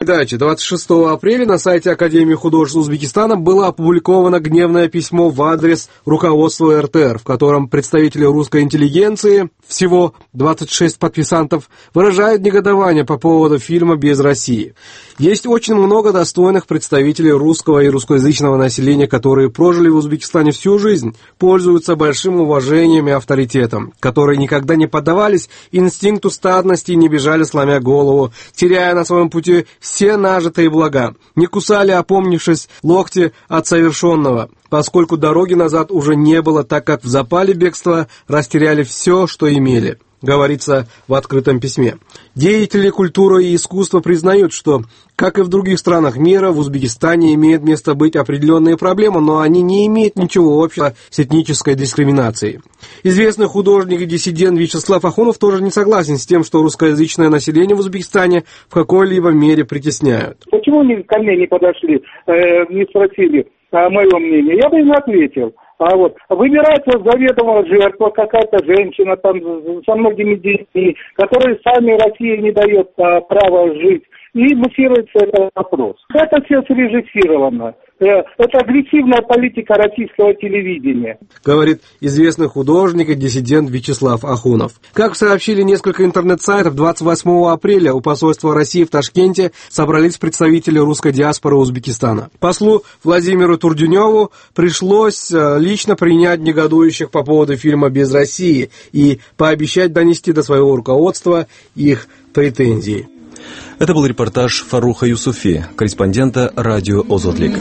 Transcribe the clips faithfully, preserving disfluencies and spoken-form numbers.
передачи. двадцать шестого апреля на сайте Академии художеств Узбекистана было опубликовано гневное письмо в адрес руководства эр тэ эр, в котором представители русской интеллигенции, всего двадцать шесть подписантов, выражают негодование по поводу фильма «Без России». Есть очень много достойных представителей русского и русскоязычного населения, которые прожили в Узбекистане всю жизнь, пользуются большим уважением и авторитетом, которые никогда не поддавались инстинкту стадности и не бежали, сломя голову, теряя на своем пути все нажитые блага, не кусали, опомнившись, локти от совершенного, поскольку дороги назад уже не было, так как в запале бегства растеряли все, что имели, говорится в открытом письме. Деятели культуры и искусства признают, что, как и в других странах мира, в Узбекистане имеет место быть определенные проблемы, но они не имеют ничего общего с этнической дискриминацией. Известный художник и диссидент Вячеслав Ахунов тоже не согласен с тем, что русскоязычное население в Узбекистане в какой-либо мере притесняют. Почему они ко мне не подошли, э, не спросили а, мое мнение? Я бы им ответил. А вот выбирается заведомо жертва, какая-то женщина там со многими детьми, которые сами России не дает а, права жить, и муссируется этот вопрос. Это все срежиссировано. Это агрессивная политика российского телевидения, говорит известный художник и диссидент Вячеслав Ахунов. Как сообщили несколько интернет-сайтов, двадцать восьмого апреля у посольства России в Ташкенте собрались представители русской диаспоры Узбекистана. Послу Владимиру Турдюневу пришлось лично принять негодующих по поводу фильма «Без России» и пообещать донести до своего руководства их претензии. Это был репортаж Фаруха Юсуфи, корреспондента радио «Озотлик».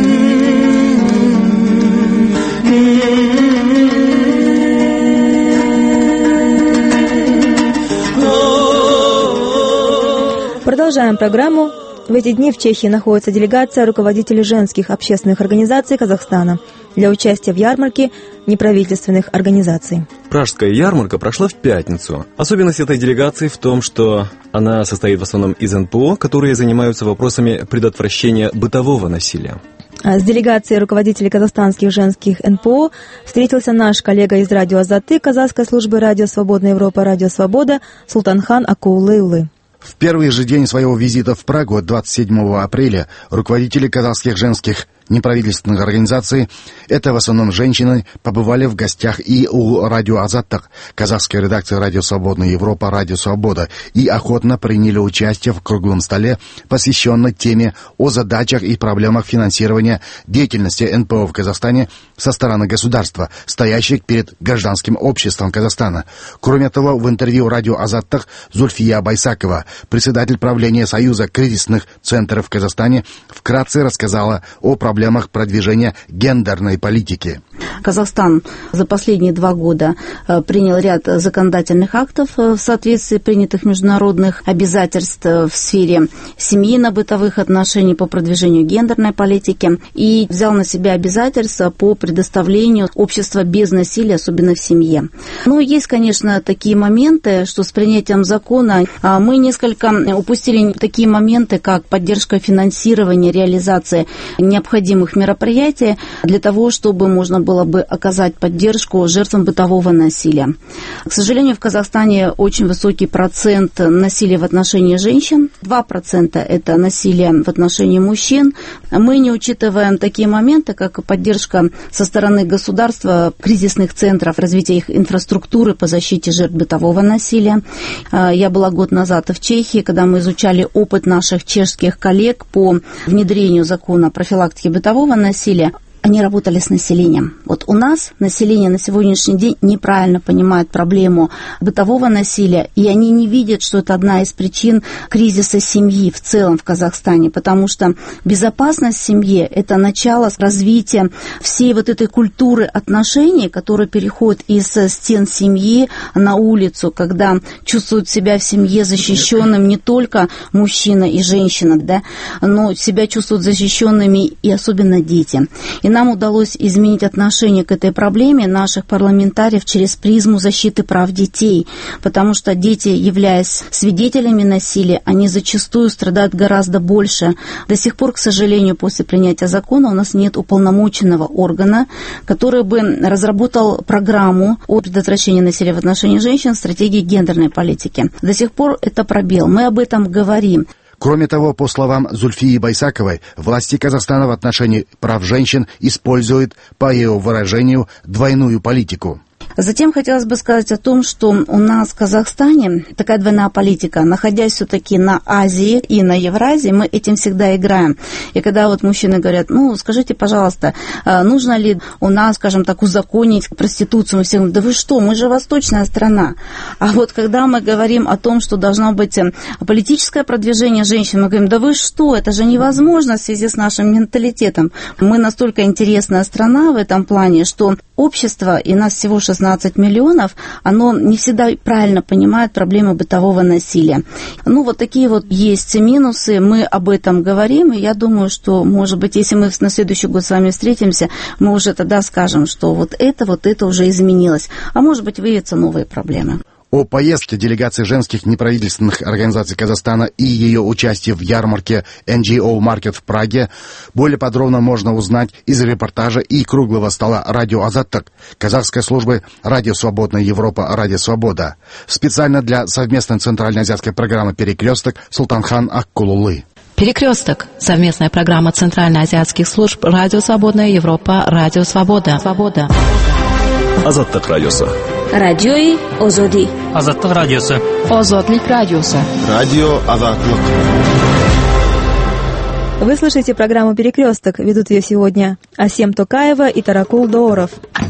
Продолжаем программу. В эти дни в Чехии находится делегация руководителей женских общественных организаций Казахстана для участия в ярмарке неправительственных организаций. Пражская ярмарка прошла в пятницу. Особенность этой делегации в том, что она состоит в основном из эн пэ о, которые занимаются вопросами предотвращения бытового насилия. С делегацией руководителей казахстанских женских эн пэ о встретился наш коллега из радио Азаты, казахской службы радио Свободная Европа, радио Свобода, Султанхан Акулы-Улы. В первый же день своего визита в Прагу, двадцать седьмого апреля, руководители казахских женских неправительственных организаций, это в основном женщины, побывали в гостях и у радио Азаттах, казахской редакции радио Свободная Европа, радио Свобода, и охотно приняли участие в круглом столе, посвященном теме о задачах и проблемах финансирования деятельности эн пэ о в Казахстане со стороны государства, стоящих перед гражданским обществом Казахстана. Кроме того, в интервью радио Азаттах Зульфия Байсакова, председатель правления Союза кризисных центров в Казахстане, вкратце рассказала о проблемах проблемах продвижения гендерной политики. Казахстан за последние два года принял ряд законодательных актов в соответствии принятых международных обязательств в сфере семейно-бытовых отношений по продвижению гендерной политики и взял на себя обязательства по предоставлению общества без насилия, особенно в семье. Но есть, конечно, такие моменты, что с принятием закона мы несколько упустили такие моменты, как поддержка финансирования, реализации необходимых мероприятий для того, чтобы можно было бы оказать поддержку жертвам бытового насилия. К сожалению, в Казахстане очень высокий процент насилия в отношении женщин, два процента это насилие в отношении мужчин. Мы не учитываем такие моменты, как поддержка со стороны государства кризисных центров, развития их инфраструктуры по защите жертв бытового насилия. Я была год назад в Чехии, когда мы изучали опыт наших чешских коллег по внедрению закона о профилактике бытового насилия. Они работали с населением. Вот у нас население на сегодняшний день неправильно понимает проблему бытового насилия, и они не видят, что это одна из причин кризиса семьи в целом в Казахстане, потому что безопасность в семье – это начало развития всей вот этой культуры отношений, которая переходит из стен семьи на улицу, когда чувствуют себя в семье защищенным не только мужчина и женщина, да, но себя чувствуют защищенными и особенно дети. И нам удалось изменить отношение к этой проблеме наших парламентариев через призму защиты прав детей, потому что дети, являясь свидетелями насилия, они зачастую страдают гораздо больше. До сих пор, к сожалению, после принятия закона у нас нет уполномоченного органа, который бы разработал программу о предотвращении насилия в отношении женщин, стратегии гендерной политики. До сих пор это пробел. Мы об этом говорим. Кроме того, по словам Зульфии Байсаковой, власти Казахстана в отношении прав женщин используют, по ее выражению, двойную политику. Затем хотелось бы сказать о том, что у нас в Казахстане такая двойная политика. Находясь все-таки на Азии и на Евразии, мы этим всегда играем. И когда вот мужчины говорят, ну, скажите, пожалуйста, нужно ли у нас, скажем так, узаконить проституцию? Мы все говорим, да вы что, мы же восточная страна. А вот когда мы говорим о том, что должно быть политическое продвижение женщин, мы говорим, да вы что, это же невозможно в связи с нашим менталитетом. Мы настолько интересная страна в этом плане, что общество, и нас всего шестнадцать миллионов, оно не всегда правильно понимает проблемы бытового насилия. Ну, вот такие вот есть минусы, мы об этом говорим, и я думаю, что, может быть, если мы на следующий год с вами встретимся, мы уже тогда скажем, что вот это, вот это уже изменилось, а может быть, выявятся новые проблемы. О поездке делегации женских неправительственных организаций Казахстана и ее участии в ярмарке эн джи о Market в Праге более подробно можно узнать из репортажа и круглого стола «Радио Азаттык» казахской службы «Радио Свободная Европа. Радио Свобода» специально для совместной центральноазиатской программы «Перекресток» Султанхан Аккулулы. «Перекресток» — совместная программа центральноазиатских служб «Радио Свободная Европа. Радио Свобода». Свобода. Азаттык радиосы. Радиои Озоди. Азаттык радиосы. Озодлик радиосы. Радио Азаттык. Вы слышите программу «Перекресток». Ведут ее сегодня Асем Токаева и Таракул Дооров.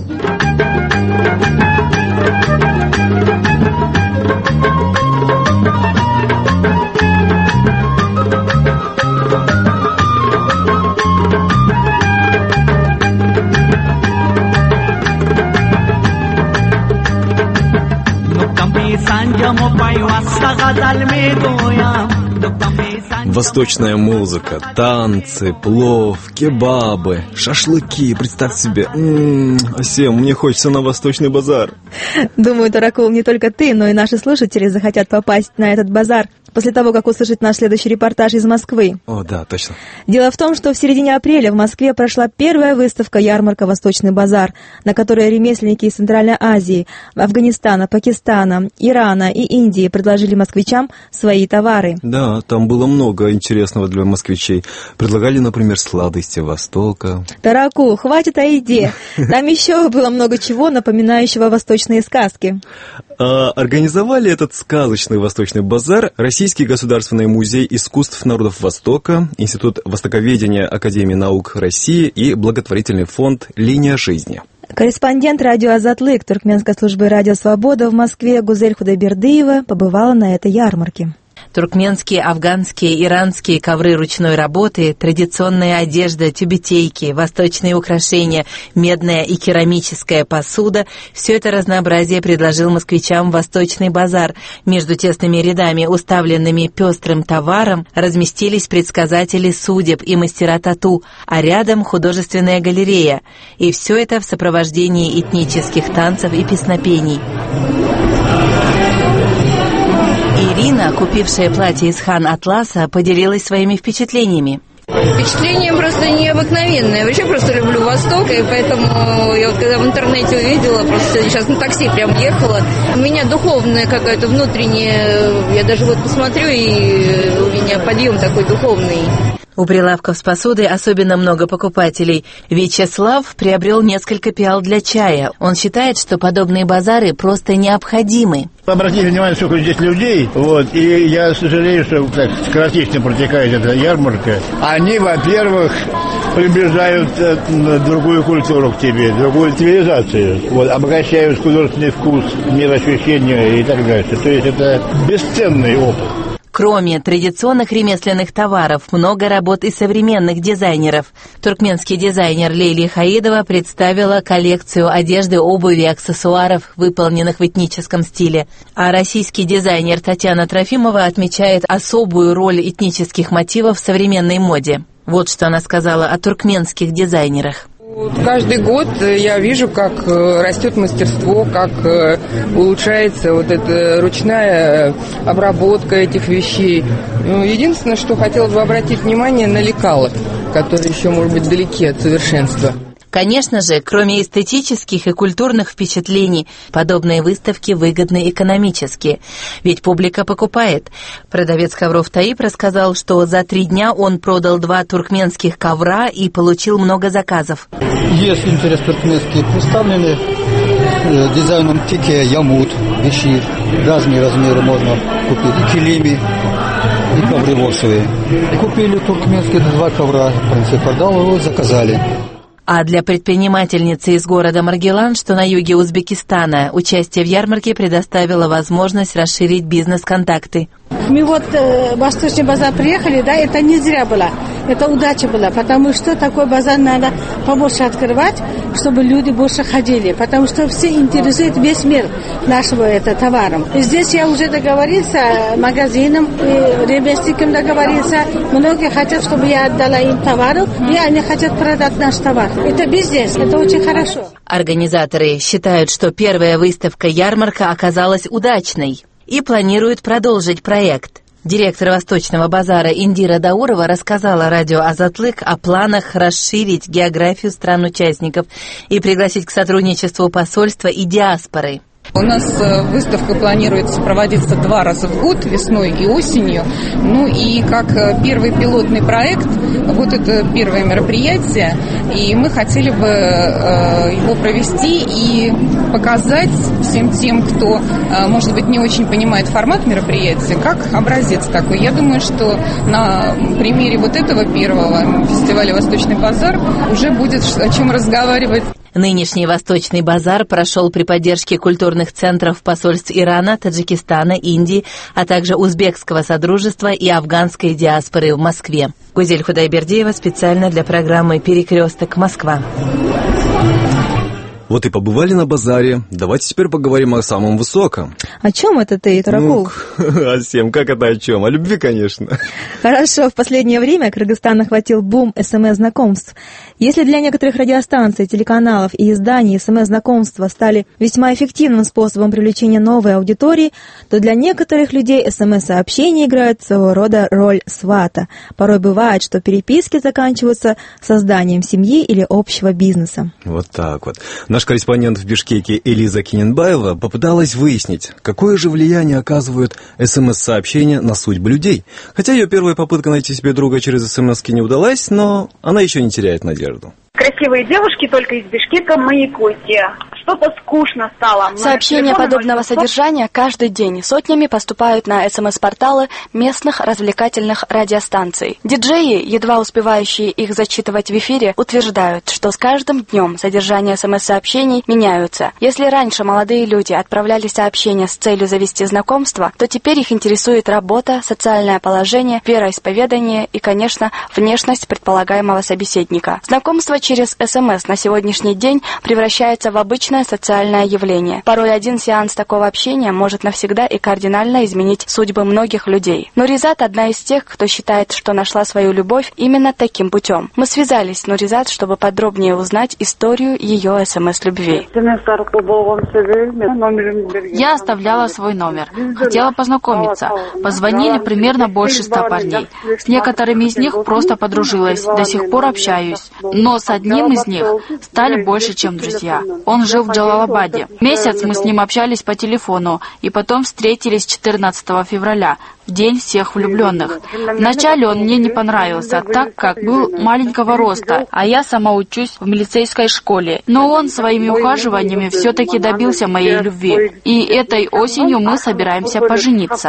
Восточная музыка, танцы, плов, кебабы, шашлыки. Представь себе. М-м, Асем, мне хочется на Восточный базар. Думаю, Таракул, не только ты, но и наши слушатели захотят попасть на этот базар после того, как услышат наш следующий репортаж из Москвы. О, да, точно. Дело в том, что в середине апреля в Москве прошла первая выставка-ярмарка «Восточный базар», на которой ремесленники из Центральной Азии, Афганистана, Пакистана, Ирана и Индии предложили москвичам свои товары. Да, там было много интересного для москвичей. Предлагали, например, сладости Востока. Таракул, хватит о еде. Там еще было много чего, напоминающего восточные сказки. А организовали этот сказочный Восточный базар Российский государственный музей искусств народов Востока, Институт востоковедения Академии наук России и благотворительный фонд «Линия жизни». Корреспондент радио «Азатлык» Туркменской службы «Радио Свобода» в Москве Гузель Худайбердиева побывала на этой ярмарке. Туркменские, афганские, иранские ковры ручной работы, традиционная одежда, тюбетейки, восточные украшения, медная и керамическая посуда – все это разнообразие предложил москвичам Восточный базар. Между тесными рядами, уставленными пестрым товаром, разместились предсказатели судеб и мастера тату, а рядом художественная галерея. И все это в сопровождении этнических танцев и песнопений. Ирина, купившая платье из хан-атласа, поделилась своими впечатлениями. Впечатление просто необыкновенное. Я вообще просто люблю Восток, и поэтому я вот когда в интернете увидела, просто сейчас на такси прям ехала, у меня духовная какая-то внутренняя, я даже вот посмотрю, и у меня подъем такой духовный. У прилавков с посудой особенно много покупателей. Вячеслав приобрел несколько пиал для чая. Он считает, что подобные базары просто необходимы. Обратите внимание, сколько здесь людей, вот, и я сожалею, что так скоротечно протекает эта ярмарка. Они, во-первых, приближают э, другую культуру к тебе, другую цивилизацию, вот, обогащают художественный вкус, мироощущение и так дальше. То есть это бесценный опыт. Кроме традиционных ремесленных товаров, много работ и современных дизайнеров. Туркменский дизайнер Лейли Хаидова представила коллекцию одежды, обуви и аксессуаров, выполненных в этническом стиле. А российский дизайнер Татьяна Трофимова отмечает особую роль этнических мотивов в современной моде. Вот что она сказала о туркменских дизайнерах. Каждый год я вижу, как растет мастерство, как улучшается вот эта ручная обработка этих вещей. Единственное, что хотелось бы обратить внимание на лекала, которые еще, может быть, далеки от совершенства. Конечно же, кроме эстетических и культурных впечатлений, подобные выставки выгодны экономически, ведь публика покупает. Продавец ковров Таиб рассказал, что за три дня он продал два туркменских ковра и получил много заказов. Есть интерес туркменский, представлены э, дизайном тике, ямут, бешир, разные размеры можно купить, и килими, и ковры ворсовые. Купили туркменские два ковра, в принципе, продал его, заказали. А для предпринимательницы из города Маргилан, что на юге Узбекистана, участие в ярмарке предоставило возможность расширить бизнес-контакты. Мы вот э, в Восточный базар приехали, да, это не зря было, это удача была, потому что такой базар надо побольше открывать, чтобы люди больше ходили, потому что все интересует весь мир нашего это, товаром. И здесь я уже договорился с магазином, ремесленником договорился, многие хотят, чтобы я отдала им товары, и они хотят продать наш товар. Это бизнес, это очень хорошо. Организаторы считают, что первая выставка-ярмарка оказалась удачной и планируют продолжить проект. Директор Восточного базара Индира Даурова рассказала радио «Азатлык» о планах расширить географию стран-участников и пригласить к сотрудничеству посольства и диаспоры. У нас выставка планируется проводиться два раза в год, весной и осенью. Ну и как первый пилотный проект, вот это первое мероприятие, и мы хотели бы его провести и показать всем тем, кто, может быть, не очень понимает формат мероприятия, как образец такой. Я думаю, что на примере вот этого первого фестиваля «Восточный базар» уже будет о чем разговаривать. Нынешний Восточный базар прошел при поддержке культурных центров посольств Ирана, Таджикистана, Индии, а также Узбекского содружества и афганской диаспоры в Москве. Гузель Худайбердиева специально для программы «Перекресток Москва». Вот и побывали на базаре. Давайте теперь поговорим о самом высоком. О чем это ты, Таракул? Ну, о всем. Как это о чем? О любви, конечно. Хорошо. В последнее время Кыргызстан охватил бум эс эм эс-знакомств. Если для некоторых радиостанций, телеканалов и изданий эс эм эс-знакомства стали весьма эффективным способом привлечения новой аудитории, то для некоторых людей эс эм эс-сообщения играют своего рода роль свата. Порой бывает, что переписки заканчиваются созданием семьи или общего бизнеса. Вот так вот. Наш корреспондент в Бишкеке Элиза Киненбаева попыталась выяснить, какое же влияние оказывают эс эм эс-сообщения на судьбы людей. Хотя ее первая попытка найти себе друга через эс эм эс-ки не удалась, но она еще не теряет надежду. Красивые девушки только из Бишкека, маякуйте. Что-то скучно стало. Сообщения подобного содержания каждый день сотнями поступают на эс эм эс-порталы местных развлекательных радиостанций. Диджеи, едва успевающие их зачитывать в эфире, утверждают, что с каждым днем содержание эс эм эс-сообщений меняются. Если раньше молодые люди отправляли сообщения с целью завести знакомство, то теперь их интересует работа, социальное положение, вероисповедание и, конечно, внешность предполагаемого собеседника. Знакомство через эс эм эс на сегодняшний день превращается в обычное социальное явление. Порой один сеанс такого общения может навсегда и кардинально изменить судьбы многих людей. Нуризат одна из тех, кто считает, что нашла свою любовь именно таким путем. Мы связались с Нуризат, чтобы подробнее узнать историю ее эс эм эс-любви. Я оставляла свой номер. Хотела познакомиться. Позвонили примерно больше ста парней. С некоторыми из них просто подружилась. До сих пор общаюсь. Но с одним из них стали больше, чем друзья. Он жил в Джалалабаде. Месяц мы с ним общались по телефону, и потом встретились четырнадцатого февраля, в день всех влюбленных. Вначале он мне не понравился, так как был маленького роста, а я сама учусь в милицейской школе. Но он своими ухаживаниями все-таки добился моей любви. И этой осенью мы собираемся пожениться.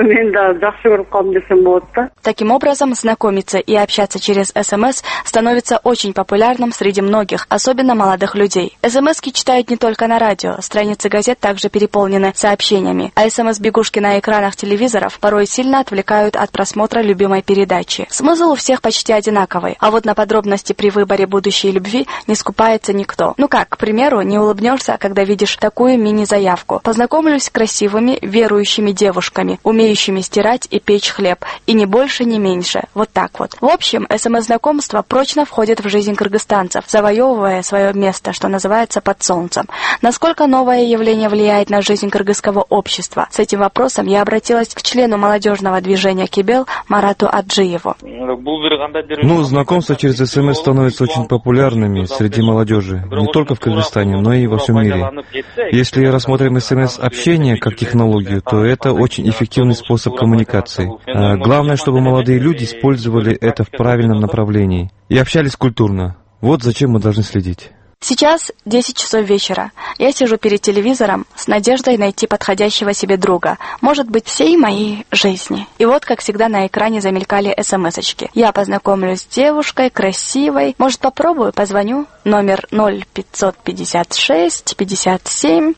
Таким образом, знакомиться и общаться через эс эм эс становится очень популярным среди многих, особенно молодых людей. эс эм эс-ки читают не только на радио, страницы газет также переполнены сообщениями, а эс эм эс-бегушки на экранах телевизоров порой сильно отвлекают от просмотра любимой передачи. Смысл у всех почти одинаковый, а вот на подробности при выборе будущей любви не скупается никто. Ну как, к примеру, не улыбнешься, когда видишь такую мини-заявку. Познакомлюсь с красивыми, верующими девушками, умеющими стирать и печь хлеб, и ни больше, ни меньше. Вот так вот. В общем, эс эм эс-знакомство прочно входит в жизнь кыргызстанцев, завоевывая свое место, что называется, под солнцем. Насколько новое явление влияет на жизнь кыргызского общества? С этим вопросом я обратилась к члену молодежного движения Кибел Марату Аджиеву. Ну, знакомства через СМС становятся очень популярными среди молодежи, не только в Кыргызстане, но и во всем мире. Если рассмотрим СМС-общение как технологию, то это очень эффективный способ коммуникации. А главное, чтобы молодые люди использовали это в правильном направлении и общались культурно. Вот зачем мы должны следить. Сейчас десять часов вечера. Я сижу перед телевизором с надеждой найти подходящего себе друга, может быть, всей моей жизни. И вот, как всегда, на экране замелькали смс-очки. Я познакомлюсь с девушкой, красивой. Может, попробую, позвоню. Номер ноль пятьсот пятьдесят шесть пятьдесят семь.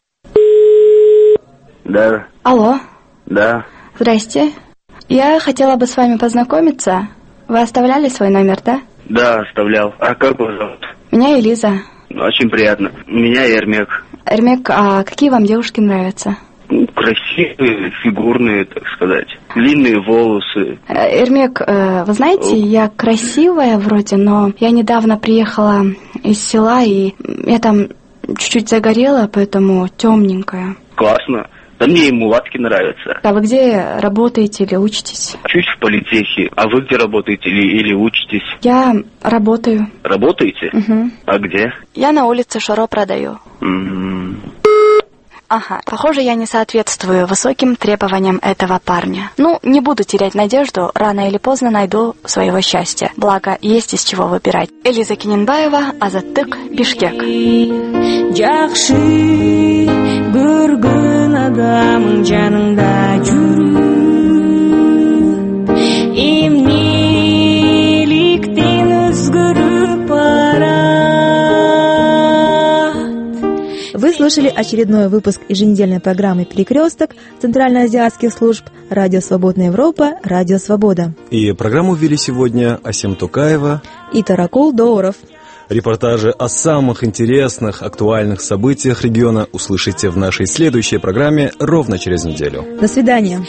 Да. Алло. Да. Здрасте. Я хотела бы с вами познакомиться. Вы оставляли свой номер, да? Да, оставлял. А как вас зовут? Меня Элиза. Очень приятно. Меня Эрмек. Эрмек, а какие вам девушки нравятся? Ну, красивые, фигурные, так сказать. Длинные волосы. Эрмек, вы знаете, я красивая вроде, но я недавно приехала из села, и я там чуть-чуть загорела, поэтому темненькая. Классно. Да мне и мулатки нравятся. А вы где работаете или учитесь? Чуть в политехе. А вы где работаете или, или учитесь? Я работаю. Работаете? Угу. А где? Я на улице Шоро продаю. Угу. Ага, похоже, я не соответствую высоким требованиям этого парня. Ну, не буду терять надежду, рано или поздно найду своего счастья. Благо, есть из чего выбирать. Элиза Кененбаева, Азаттык, Бишкек. Адамың жаныңда жүріп, эмнеліктен өзгөрүп барат. Вы слушали очередной выпуск еженедельной программы «Перекресток» Центральноазиатских служб «Радио Свободная Европа», «Радио Свобода». И программу вели сегодня Асем Тукаева и Таракул Доуров. Репортажи о самых интересных, актуальных событиях региона услышите в нашей следующей программе ровно через неделю. До свидания.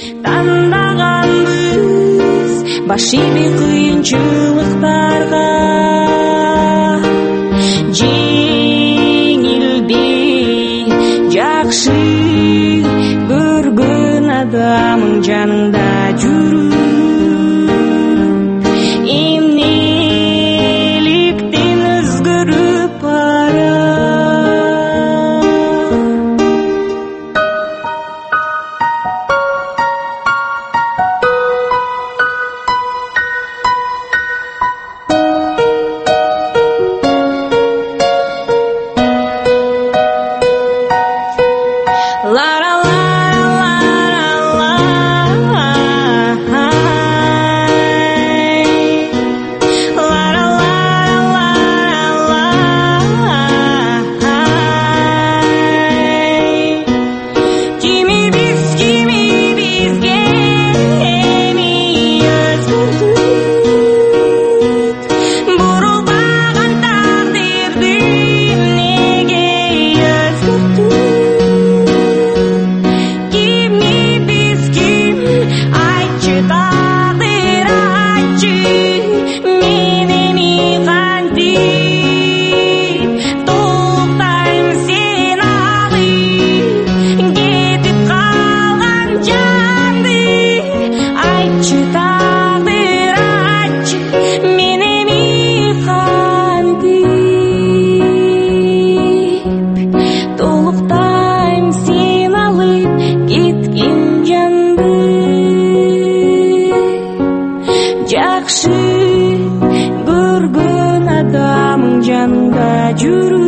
Жақшы көрген адамың жанында жүру